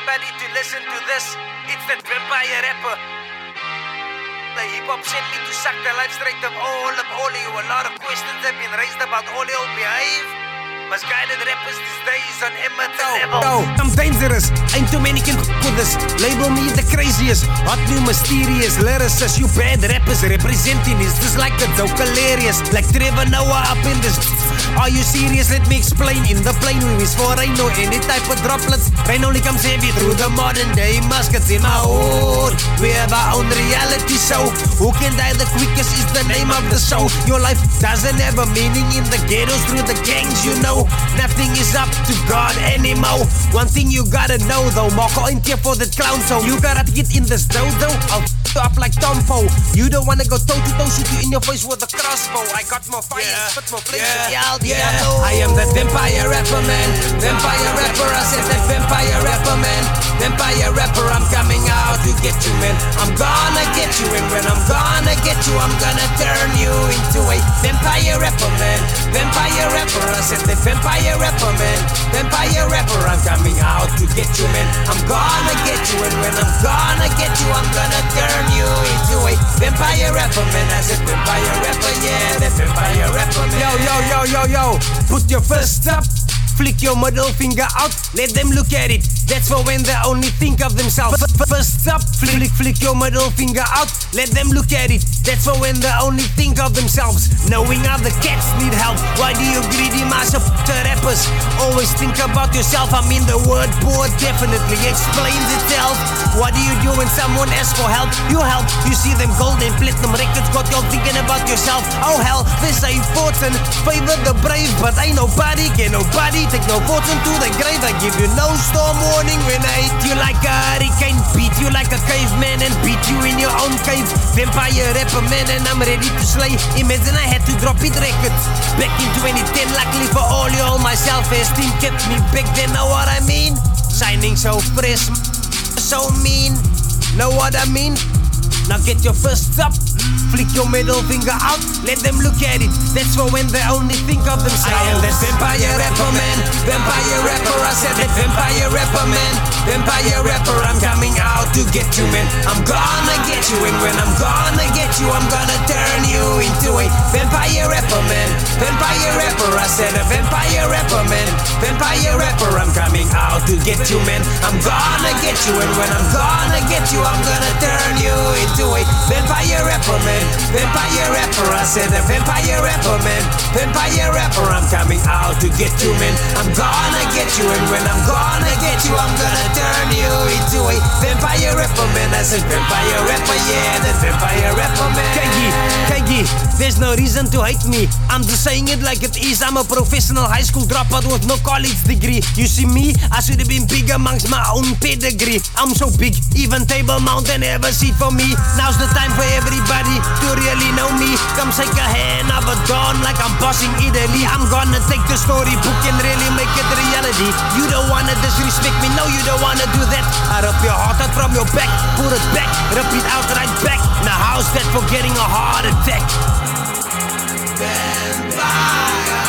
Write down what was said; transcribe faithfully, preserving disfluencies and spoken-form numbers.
everybody to listen to this. It's that vampire rapper. The hip-hop sent me to suck the life straight of all of all of you. A lot of questions have been raised about all your behave. Misguided rappers these days on amateur level. Yo, I'm dangerous, ain't too many can with this. Label me the craziest, hot new mysterious lyricist. You bad rappers representing is just like a joke hilarious. Like Trevor Noah up in this. Are you serious? Let me explain. In the plane we wish for rain, no any type of droplets. Rain only comes heavy through the modern day muskets in my hood. We have our own reality show. Who can die the quickest is the name of the show. Your life doesn't have a meaning in the ghettos through the gangs, you know. Nothing is up to God anymore. One thing you gotta know though, Marco ain't here for the clown, so you gotta get in this dodo. I'll f you up like Tompo. You don't wanna go toe to toe, shoot you in your face with a crossbow. I got more fire, yeah. Spit more flames, Yeah, yeah, yeah. I am that vampire rapper man. Vampire rapper, I said that vampire rapper man. Vampire rapper, I'm coming out to get you, man. I'm gonna get you, and when I'm gonna get you, I'm gonna turn you into a vampire rapper man. Vampire rapper, I said that vampire rapper man. Vampire rapper, I'm coming out to get you, man. I'm gonna get you, and when I'm gonna get you, I'm gonna turn you into a vampire rapper man. I said vampire rapper, yeah, that vampire rapper man. Yo, yo, yo, yo, yo, put your fist up. Flick your middle finger out, let them look at it. That's for when they only think of themselves. First up, flick, flick your middle finger out, let them look at it. That's for when they only think of themselves. Knowing other cats need help. Why do you greedy master rappers? Always think about yourself. I mean the word poor definitely explains itself. What do you do when someone asks for help? You help. You see them gold and platinum records got you thinking about yourself. Oh hell, they say fortune favor the brave, but ain't nobody, can nobody take no fortune to the grave. I give you no storm warning when I hit you like a hurricane, beat you like a caveman and beat you in your own cave. Vampire rapper man and I'm ready to slay. Imagine I had to drop it records back in twenty ten. Luckily for all you, all my self-esteem kept me back then. Know what I mean? Shining so fresh, so mean. Know what I mean? Now get your fists up, flick your middle finger out, let them look at it. That's for when they only think of themselves. I am that vampire rapper man. Vampire rapper, I said that vampire rapper man. Vampire rapper, I'm coming out to get you, man. I'm gonna get you, and when I'm gonna get you, I'm gonna turn you into a vampire rapper man. Vampire rapper, I said a vampire rapper man. Vampire rapper, I'm coming out to get you, man. I'm gonna get you, and when I'm gonna get you, I'm gonna turn you into a vampire rapper man. Vampire rapper, I said a vampire rapper man. Vampire rapper, I'm coming out to get you, man. I'm gonna get you, and when I'm gonna get you, I'm gonna turn you into a vampire rapper man. I said vampire rapper, yeah, that vampire rapper man. Kegi, Kegi, there's no reason to hate me. I'm just saying it like it is. I'm a professional high school dropout with no college degree. You see me, I should have been big amongst my own pedigree. I'm so big, even Table Mountain ever seat for me. Now's the time for everybody to really know me. Come shake a hand of a dawn like I'm bossing Italy. I'm gonna take the storybook and really make it reality. You don't wanna disrespect me, no you don't wanna do that. I rip your heart out from your back, put it back, rip it out right back. Now how's that for getting a heart attack? Vampire